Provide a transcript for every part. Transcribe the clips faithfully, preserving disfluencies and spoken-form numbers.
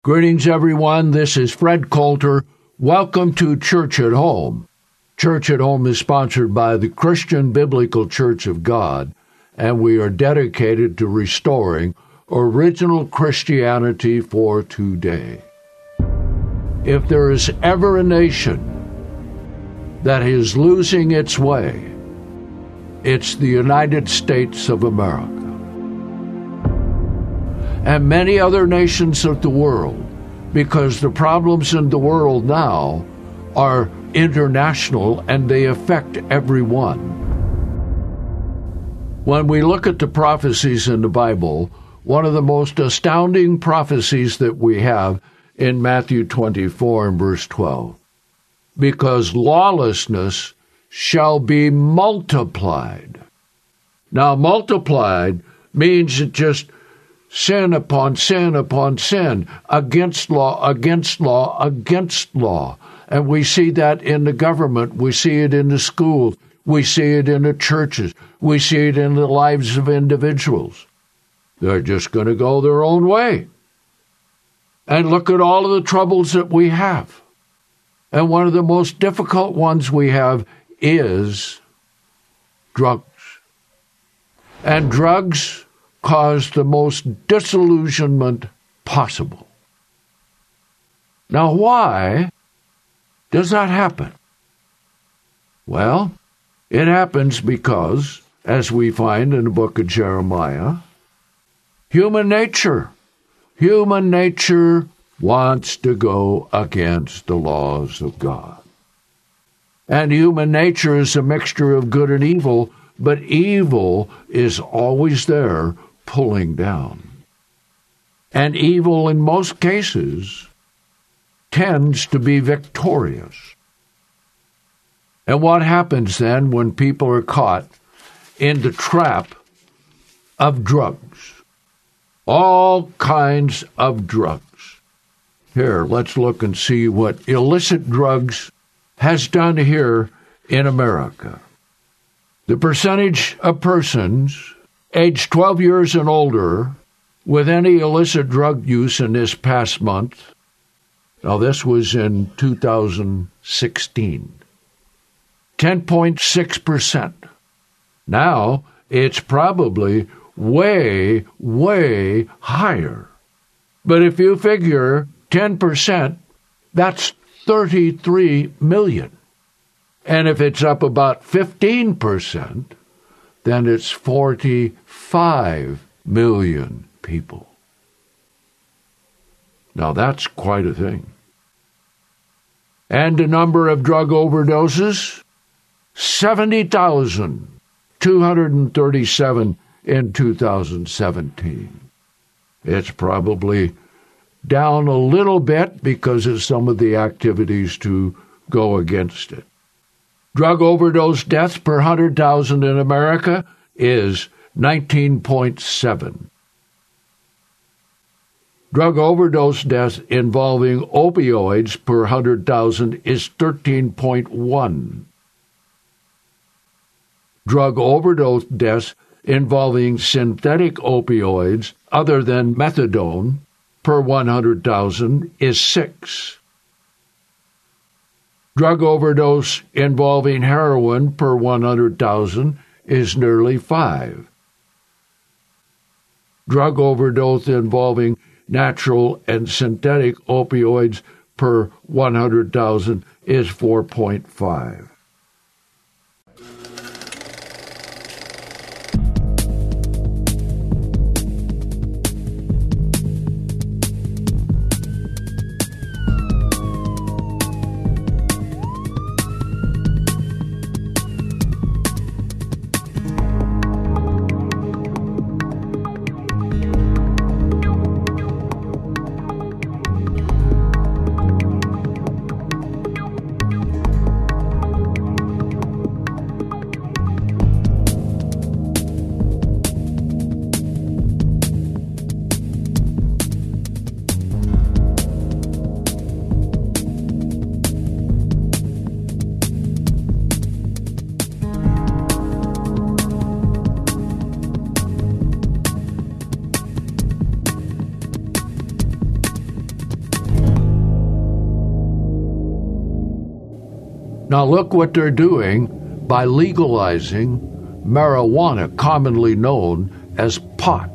Greetings, everyone. This is Fred Coulter. Welcome to Church at Home. Church at Home is sponsored by the Christian Biblical Church of God, and we are dedicated to restoring original Christianity for today. If there is ever a nation that is losing its way, it's the United States of America. And many other nations of the world, because the problems in the world now are international and they affect everyone. When we look at the prophecies in the Bible, one of the most astounding prophecies that we have in Matthew twenty-four and verse twelve, because lawlessness shall be multiplied. Now, multiplied means it just sin upon sin upon sin, against law, against law, against law. And we see that in the government. We see it in the schools. We see it in the churches. We see it in the lives of individuals. They're just going to go their own way. And look at all of the troubles that we have. And one of the most difficult ones we have is drugs. And drugs cause the most disillusionment possible. Now, why does that happen? Well, it happens because, as we find in the book of Jeremiah, human nature, human nature wants to go against the laws of God. And human nature is a mixture of good and evil, but evil is always there pulling down. And evil, in most cases, tends to be victorious. And what happens then when people are caught in the trap of drugs? All kinds of drugs. Here, let's look and see what illicit drugs has done here in America. The percentage of persons aged twelve years and older with any illicit drug use in this past month, now this was in two thousand sixteen, ten point six percent. Now it's probably way, way higher. But if you figure ten percent, that's thirty-three million. And if it's up about fifteen percent, then it's forty-five million people. Now that's quite a thing. And the number of drug overdoses, seventy thousand two hundred thirty-seven in two thousand seventeen. It's probably down a little bit because of some of the activities to go against it. Drug overdose deaths per one hundred thousand in America is nineteen point seven. Drug overdose deaths involving opioids per one hundred thousand is thirteen point one. Drug overdose deaths involving synthetic opioids other than methadone per one hundred thousand is six. Drug overdose involving heroin per one hundred thousand is nearly five. Drug overdose involving natural and synthetic opioids per one hundred thousand is four point five. Now look what they're doing by legalizing marijuana, commonly known as pot.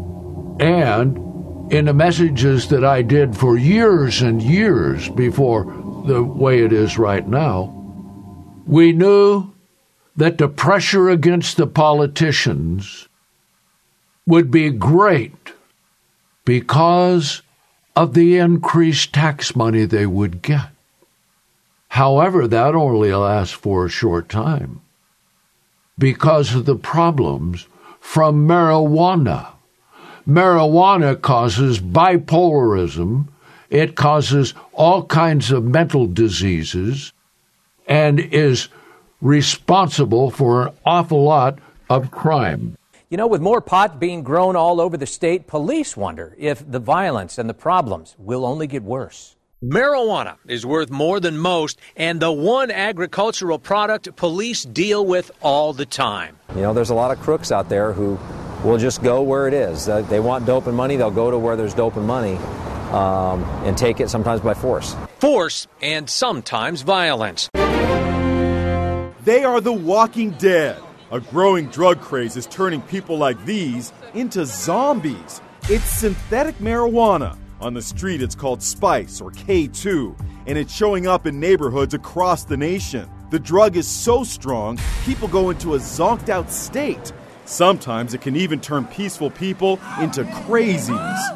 And in the messages that I did for years and years before the way it is right now, we knew that the pressure against the politicians would be great because of the increased tax money they would get. However, that only lasts for a short time because of the problems from marijuana. Marijuana causes bipolarism, it causes all kinds of mental diseases, and is responsible for an awful lot of crime. You know, with more pot being grown all over the state, police wonder if the violence and the problems will only get worse. Marijuana is worth more than most, and the one agricultural product police deal with all the time. You know, there's a lot of crooks out there who will just go where it is. Uh, they want dope and money, they'll go to where there's dope and money um, and take it sometimes by force. Force and sometimes violence. They are the Walking Dead. A growing drug craze is turning people like these into zombies. It's synthetic marijuana. On the street, it's called Spice, or K two, and it's showing up in neighborhoods across the nation. The drug is so strong, people go into a zonked-out state. Sometimes it can even turn peaceful people into crazies.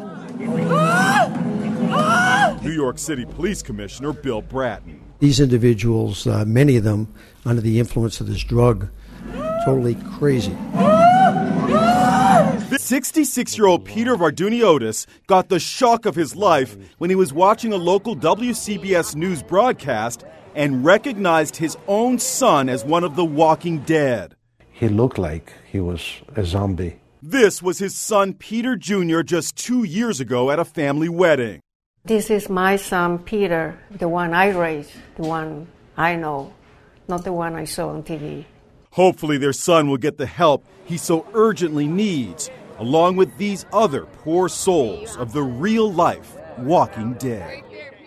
New York City Police Commissioner Bill Bratton. These individuals, uh, many of them, under the influence of this drug, totally crazy. sixty-six-year-old Peter Varduniotis got the shock of his life when he was watching a local W C B S News broadcast and recognized his own son as one of the Walking Dead. He looked like he was a zombie. This was his son Peter Junior just two years ago at a family wedding. This is my son Peter, the one I raised, the one I know, not the one I saw on T V. Hopefully their son will get the help he so urgently needs, along with these other poor souls of the real-life Walking Dead.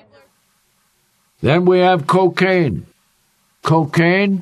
Then we have cocaine. Cocaine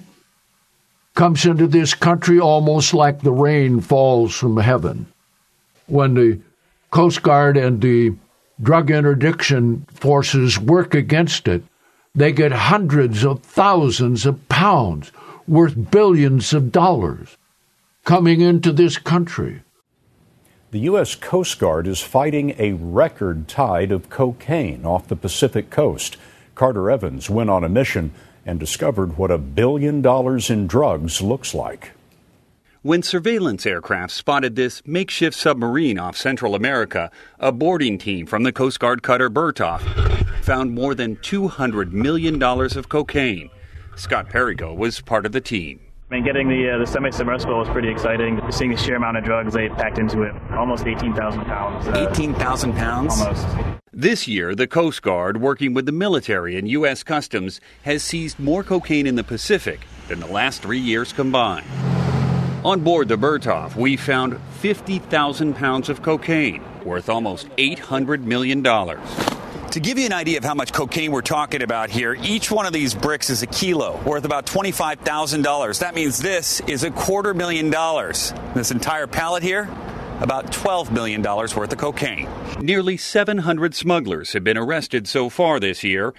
comes into this country almost like the rain falls from heaven. When the Coast Guard and the drug interdiction forces work against it, they get hundreds of thousands of pounds worth billions of dollars coming into this country. The U S Coast Guard is fighting a record tide of cocaine off the Pacific coast. Carter Evans went on a mission and discovered what a billion dollars in drugs looks like. When surveillance aircraft spotted this makeshift submarine off Central America, a boarding team from the Coast Guard cutter Berthoff found more than two hundred million dollars of cocaine. Scott Perigo was part of the team. I mean, getting the uh, the semi-submersible was pretty exciting. Seeing the sheer amount of drugs they packed into it, almost eighteen thousand pounds. Uh, eighteen thousand pounds? Almost. This year, the Coast Guard, working with the military and U S Customs, has seized more cocaine in the Pacific than the last three years combined. On board the Berthoff, we found fifty thousand pounds of cocaine, worth almost eight hundred million dollars. To give you an idea of how much cocaine we're talking about here, each one of these bricks is a kilo, worth about twenty-five thousand dollars. That means this is a quarter million dollars. This entire pallet here, about twelve million dollars worth of cocaine. Nearly seven hundred smugglers have been arrested so far this year.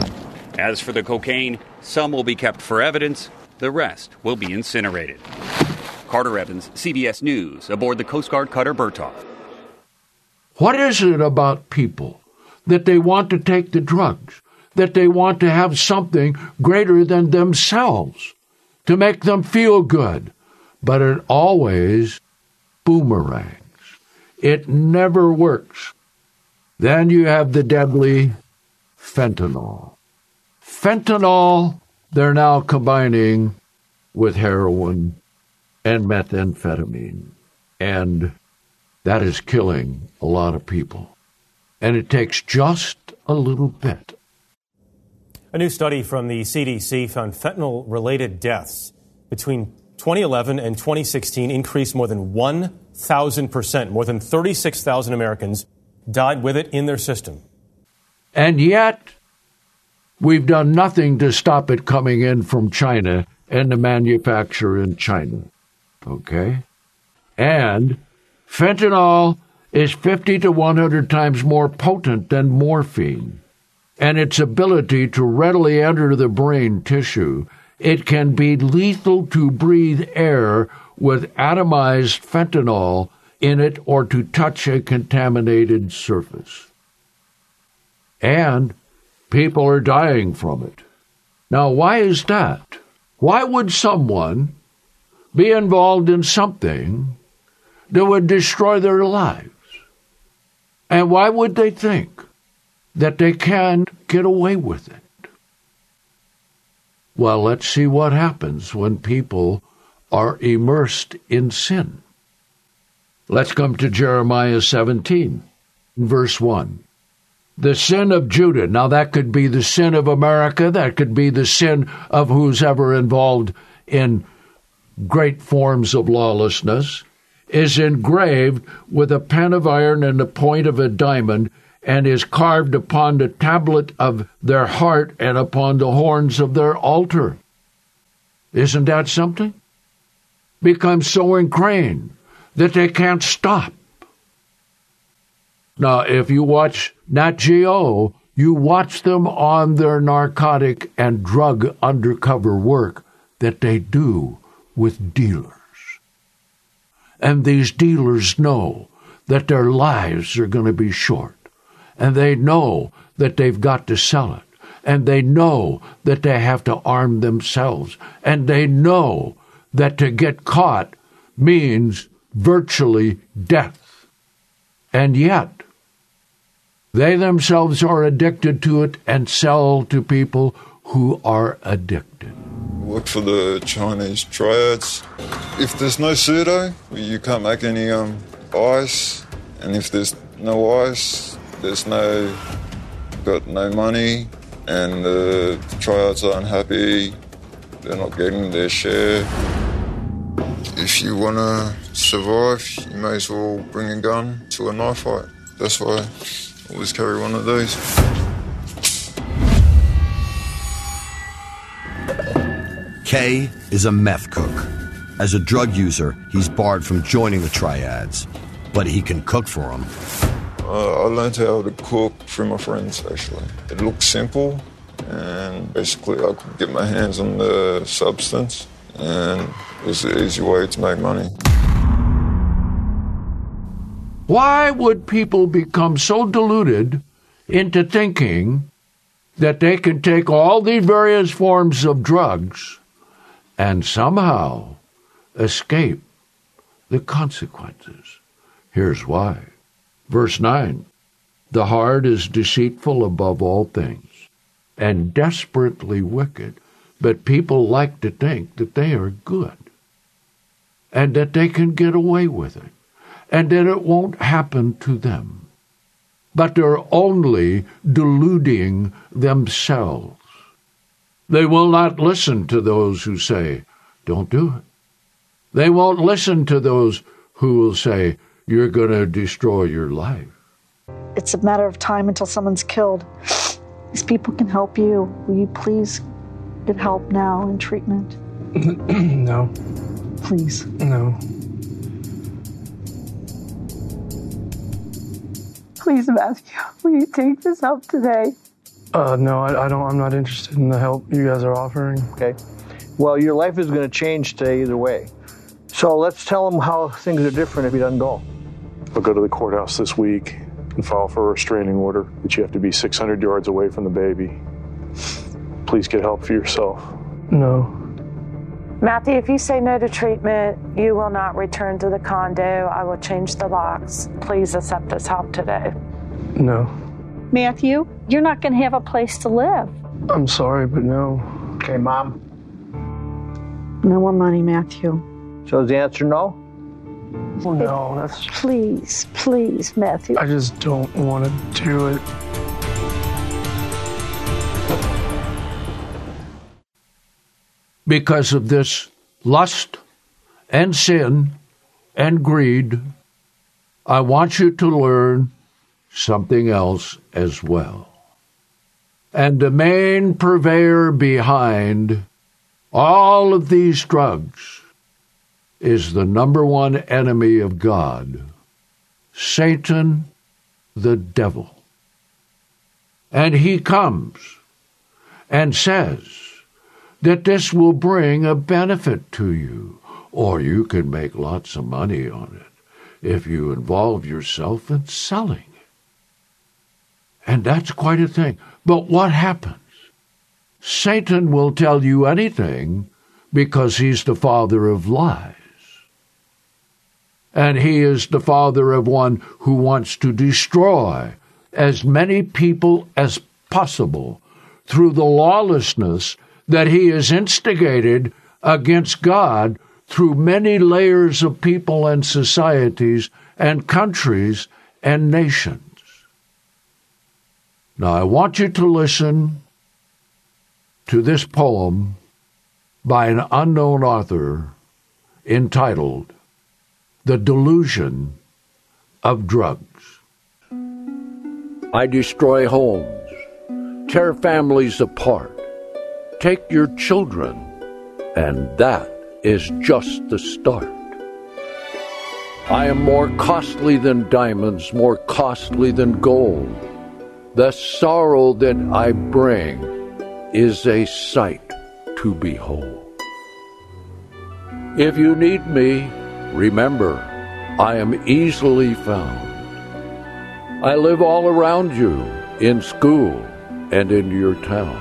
As for the cocaine, some will be kept for evidence, the rest will be incinerated. Carter Evans, C B S News, aboard the Coast Guard cutter Berthoff. What is it about people that they want to take the drugs, that they want to have something greater than themselves to make them feel good? But it always boomerangs. It never works. Then you have the deadly fentanyl. Fentanyl, they're now combining with heroin and methamphetamine. And that is killing a lot of people. And it takes just a little bit. A new study from the C D C found fentanyl-related deaths between twenty eleven and twenty sixteen increased more than one thousand percent. More than thirty-six thousand Americans died with it in their system. And yet, we've done nothing to stop it coming in from China and the manufacture in China. Okay? And fentanyl is fifty to one hundred times more potent than morphine. And its ability to readily enter the brain tissue, it can be lethal to breathe air with atomized fentanyl in it or to touch a contaminated surface. And people are dying from it. Now, why is that? Why would someone be involved in something that would destroy their lives? And why would they think that they can get away with it? Well, let's see what happens when people are immersed in sin. Let's come to Jeremiah seventeen, verse one. The sin of Judah, now that could be the sin of America, that could be the sin of who's ever involved in great forms of lawlessness, is engraved with a pen of iron and the point of a diamond, and is carved upon the tablet of their heart and upon the horns of their altar. Isn't that something? Becomes so ingrained that they can't stop. Now, if you watch Nat Geo, you watch them on their narcotic and drug undercover work that they do with dealers. And these dealers know that their lives are going to be short. And they know that they've got to sell it. And they know that they have to arm themselves. And they know that to get caught means virtually death. And yet, they themselves are addicted to it and sell to people who are addicted. Work for the Chinese triads. If there's no pseudo, you can't make any um, ice. And if there's no ice, there's no, got no money. And the triads are unhappy. They're not getting their share. If you want to survive, you may as well bring a gun to a knife fight. That's why I always carry one of these. Kay is a meth cook. As a drug user, he's barred from joining the triads, but he can cook for them. Uh, I learned how to cook through my friends, actually. It looked simple, and basically I could get my hands on the substance, and it was an easy way to make money. Why would people become so deluded into thinking that they can take all these various forms of drugs and somehow escape the consequences? Here's why. Verse nine, the heart is deceitful above all things and desperately wicked, but people like to think that they are good and that they can get away with it and that it won't happen to them. But they're only deluding themselves. They will not listen to those who say, don't do it. They won't listen to those who will say, you're going to destroy your life. It's a matter of time until someone's killed. These people can help you. Will you please get help now in treatment? No. Please. No. Please, Matthew, will you take this help today? Uh, no, I, I don't. I'm not interested in the help you guys are offering. Okay. Well, your life is going to change today either way. So let's tell him how things are different if he doesn't go. I'll go to the courthouse this week and file for a restraining order that you have to be six hundred yards away from the baby. Please get help for yourself. No. Matthew, if you say no to treatment, you will not return to the condo. I will change the locks. Please accept this help today. No. Matthew, you're not going to have a place to live. I'm sorry, but no. Okay, Mom. No more money, Matthew. So is the answer no? No, that's... Please, please, Matthew. I just don't want to do it. Because of this lust and sin and greed, I want you to learn something else as well. And the main purveyor behind all of these drugs is the number one enemy of God, Satan, the devil. And he comes and says that this will bring a benefit to you, or you can make lots of money on it if you involve yourself in selling. And that's quite a thing. But what happens? Satan will tell you anything because he's the father of lies. And he is the father of one who wants to destroy as many people as possible through the lawlessness that he has instigated against God through many layers of people and societies and countries and nations. Now, I want you to listen to this poem by an unknown author entitled The Delusion of Drugs. I destroy homes, tear families apart, take your children, and that is just the start. I am more costly than diamonds, more costly than gold. The sorrow that I bring is a sight to behold. If you need me, remember, I am easily found. I live all around you, in school and in your town.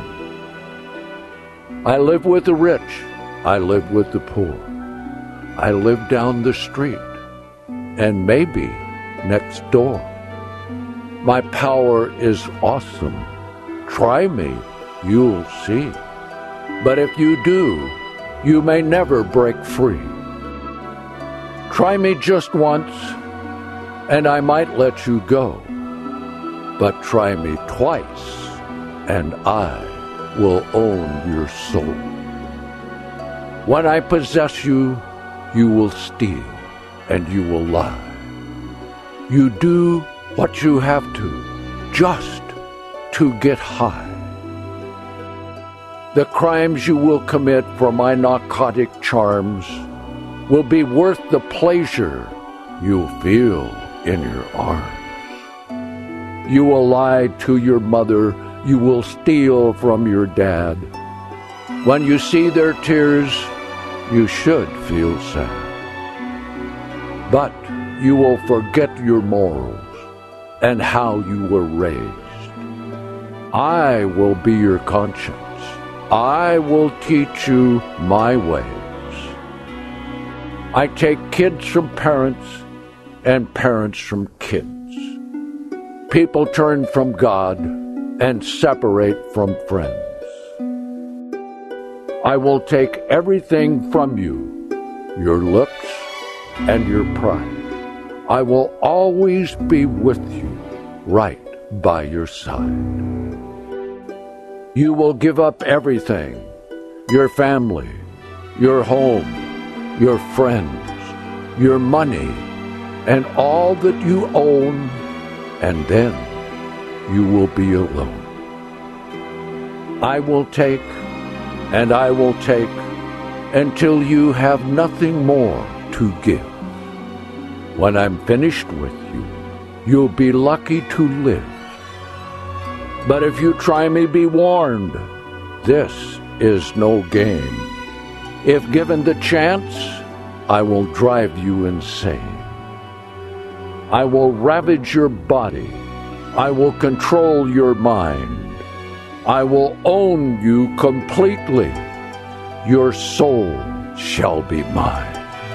I live with the rich, I live with the poor. I live down the street, and maybe next door. My power is awesome. Try me, you'll see. But if you do, you may never break free. Try me just once, and I might let you go. But try me twice, and I will own your soul. When I possess you, you will steal, and you will lie. You do what you have to, just to get high. The crimes you will commit for my narcotic charms will be worth the pleasure you'll feel in your arms. You will lie to your mother, you will steal from your dad. When you see their tears, you should feel sad. But you will forget your morals and how you were raised. I will be your conscience. I will teach you my ways. I take kids from parents and parents from kids. People turn from God and separate from friends. I will take everything from you, your looks and your pride. I will always be with you, right by your side. You will give up everything, your family, your home, your friends, your money, and all that you own, and then you will be alone. I will take, and I will take, until you have nothing more to give. When I'm finished with you, you'll be lucky to live. But if you try me, be warned, this is no game. If given the chance, I will drive you insane. I will ravage your body. I will control your mind. I will own you completely. Your soul shall be mine.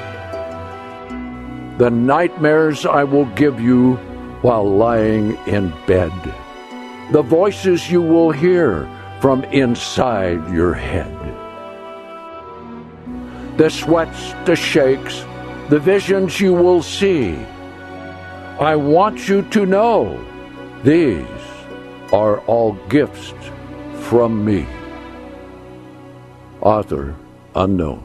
The nightmares I will give you while lying in bed. The voices you will hear from inside your head. The sweats, the shakes, the visions you will see. I want you to know these are all gifts from me. Author unknown.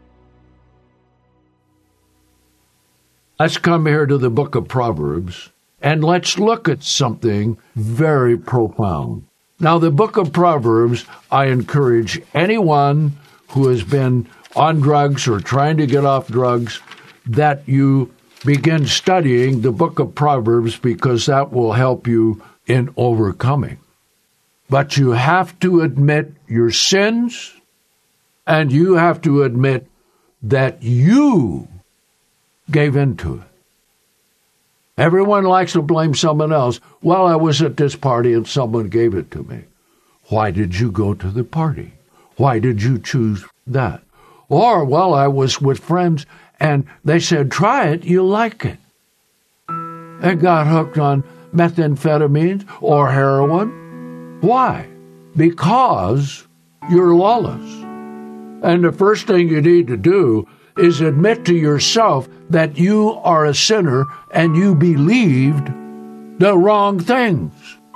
Let's come here to the book of Proverbs And let's look at something very profound. Now, the book of Proverbs, I encourage anyone who has been on drugs or trying to get off drugs that you begin studying the book of Proverbs, because that will help you in overcoming. But you have to admit your sins, and you have to admit that you gave into it. Everyone likes to blame someone else. Well, I was at this party and someone gave it to me. Why did you go to the party? Why did you choose that? Or, well, I was with friends and they said, try it, you'll like it. And got hooked on methamphetamines or heroin. Why? Because you're lawless. And the first thing you need to do is admit to yourself that you are a sinner and you believed the wrong things.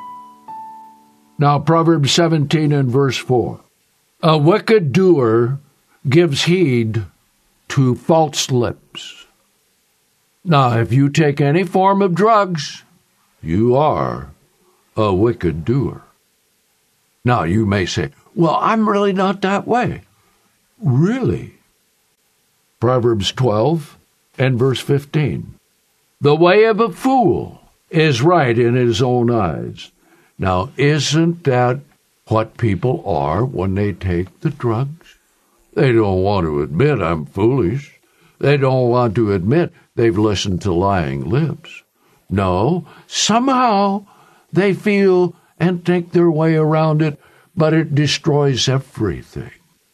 Now, Proverbs seventeen and verse four. A wicked doer gives heed to false lips. Now, if you take any form of drugs, you are a wicked doer. Now, you may say, well, I'm really not that way. Really? Proverbs twelve and verse fifteen. The way of a fool is right in his own eyes. Now, isn't that what people are when they take the drugs? They don't want to admit I'm foolish. They don't want to admit they've listened to lying lips. No, somehow they feel and think their way around it, but it destroys everything.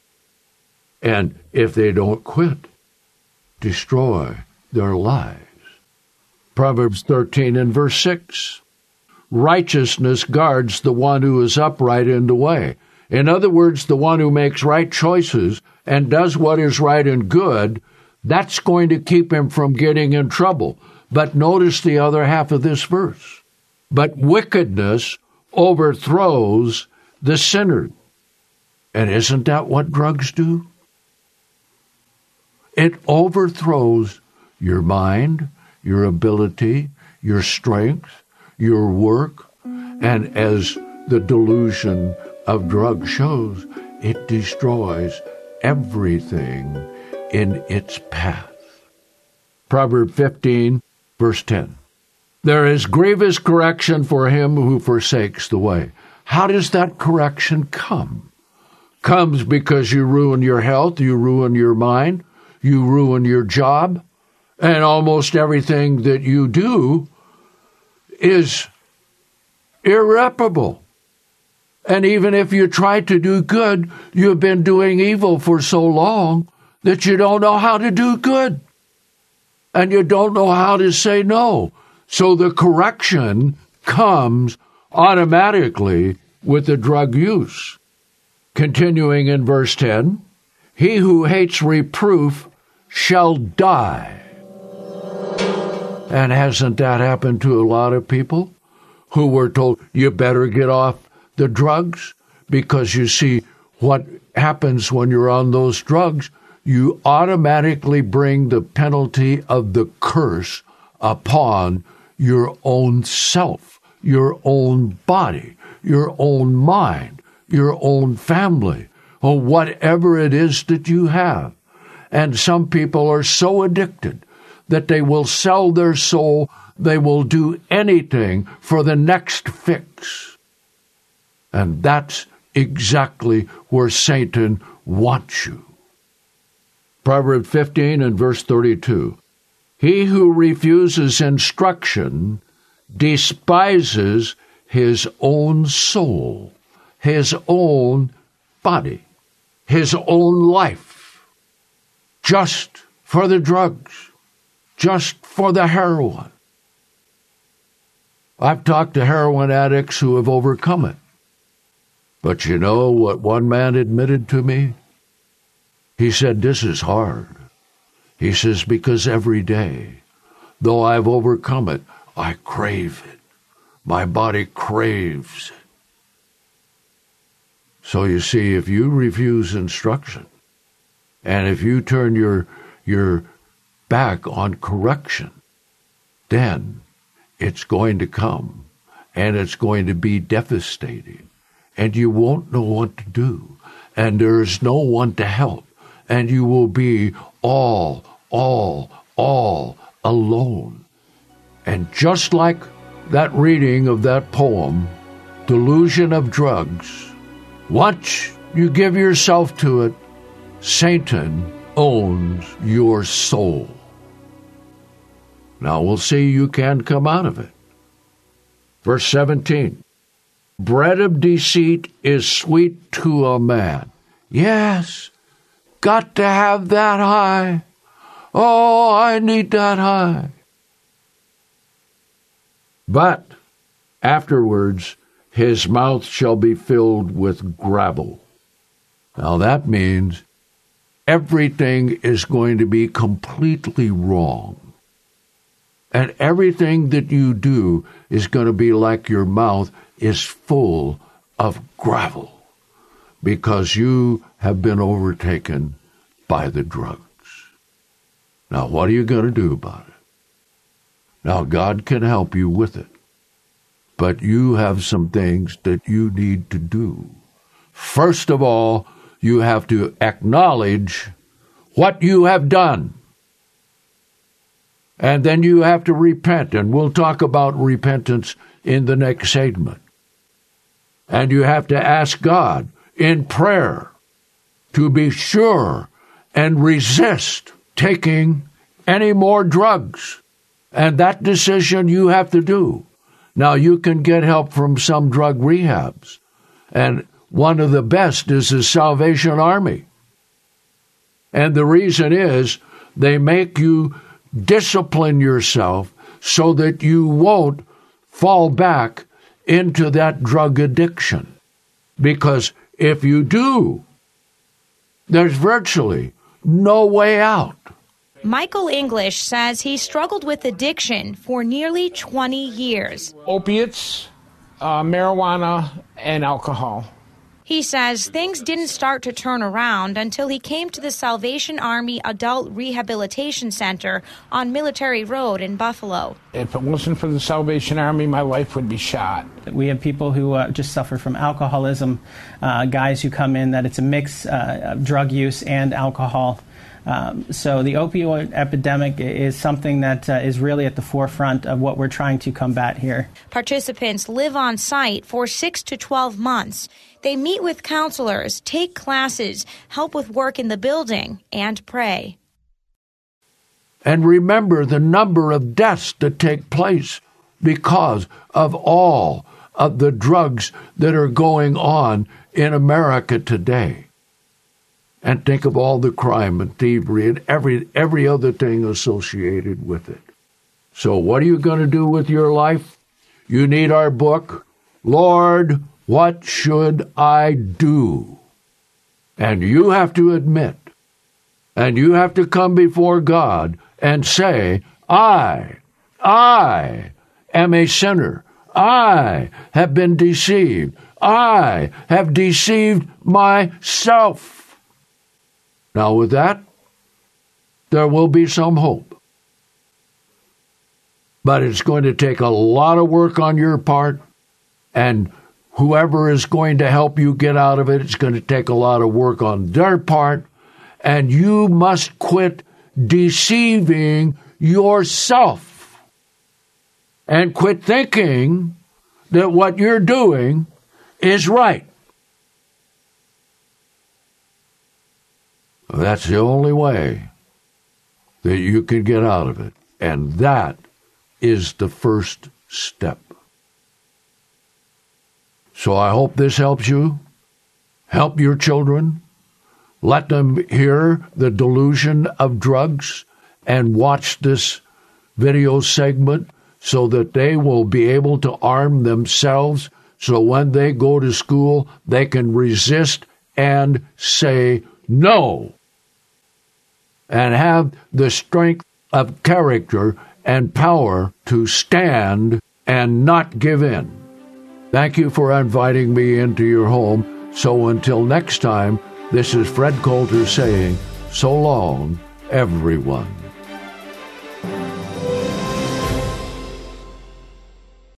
And if they don't quit, destroy their lives. Proverbs thirteen and verse six. Righteousness guards the one who is upright in the way. In other words, the one who makes right choices and does what is right and good, that's going to keep him from getting in trouble. But notice the other half of this verse. But wickedness overthrows the sinner. And isn't that what drugs do? It overthrows your mind, your ability, your strength, your work, and as the delusion of drugs shows, it destroys everything in its path. Proverbs fifteen, verse ten. There is grievous correction for him who forsakes the way. How does that correction come? Comes because you ruin your health, you ruin your mind, you ruin your job, and almost everything that you do is irreparable. And even if you try to do good, you've been doing evil for so long that you don't know how to do good. And you don't know how to say no. So the correction comes automatically with the drug use. Continuing in verse ten, he who hates reproof shall die. And hasn't that happened to a lot of people who were told, you better get off the drugs? Because you see, what happens when you're on those drugs, you automatically bring the penalty of the curse upon your own self, your own body, your own mind, your own family, or whatever it is that you have. And some people are so addicted that they will sell their soul, they will do anything for the next fix. And that's exactly where Satan wants you. Proverbs fifteen and verse thirty-two. He who refuses instruction despises his own soul, his own body, his own life, just for the drugs, just for the heroin. I've talked to heroin addicts who have overcome it. But you know what one man admitted to me? He said, this is hard. He says, because every day, though I've overcome it, I crave it. My body craves it. So you see, if you refuse instruction, and if you turn your, your back on correction, then it's going to come, and it's going to be devastating, and you won't know what to do, and there is no one to help, and you will be all, all, all alone. And just like that reading of that poem, Delusion of Drugs, once you give yourself to it, Satan owns your soul. Now we'll see you can come out of it. Verse seventeen, bread of deceit is sweet to a man. Yes, got to have that high. Oh, I need that high. But afterwards, his mouth shall be filled with gravel. Now that means everything is going to be completely wrong. And everything that you do is going to be like your mouth is full of gravel because you have been overtaken by the drugs. Now, what are you going to do about it? Now, God can help you with it, but you have some things that you need to do. First of all, you have to acknowledge what you have done. And then you have to repent, and we'll talk about repentance in the next segment. And you have to ask God in prayer to be sure and resist taking any more drugs. And that decision you have to do. Now, you can get help from some drug rehabs, and one of the best is the Salvation Army. And the reason is they make you discipline yourself so that you won't fall back into that drug addiction. Because if you do, there's virtually no way out. Michael English says he struggled with addiction for nearly twenty years. Opiates, uh, marijuana, and alcohol. He says things didn't start to turn around until he came to the Salvation Army Adult Rehabilitation Center on Military Road in Buffalo. If it wasn't for the Salvation Army, my life would be shot. We have people who uh, just suffer from alcoholism, uh, guys who come in that it's a mix uh, of drug use and alcohol. Um, so the opioid epidemic is something that uh, is really at the forefront of what we're trying to combat here. Participants live on site for six to twelve months. They meet with counselors, take classes, help with work in the building, and pray. And remember the number of deaths that take place because of all of the drugs that are going on in America today. And think of all the crime and thievery and every every other thing associated with it. So what are you going to do with your life? You need our book, Lord, What Should I Do? And you have to admit, and you have to come before God and say, I, I am a sinner. I have been deceived. I have deceived myself. Now, with that, there will be some hope. But it's going to take a lot of work on your part, and whoever is going to help you get out of it, it's going to take a lot of work on their part, and you must quit deceiving yourself and quit thinking that what you're doing is right. That's the only way that you can get out of it. And that is the first step. So I hope this helps you. Help your children. Let them hear the delusion of drugs and watch this video segment so that they will be able to arm themselves so when they go to school, they can resist and say no. And have the strength of character and power to stand and not give in. Thank you for inviting me into your home. So until next time, this is Fred Coulter saying, so long, everyone.